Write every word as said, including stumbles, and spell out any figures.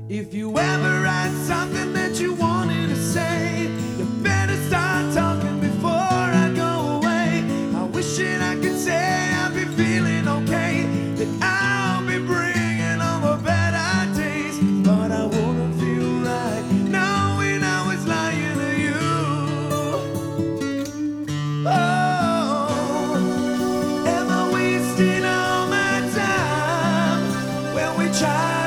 If you ever had something that you wanted to say, you better start talking before I go away. I wish that I could say I'll be feeling okay, that I'll be bringing over better days, but I wouldn't feel right knowing I was lying to you. Oh, am I wasting all my time when we try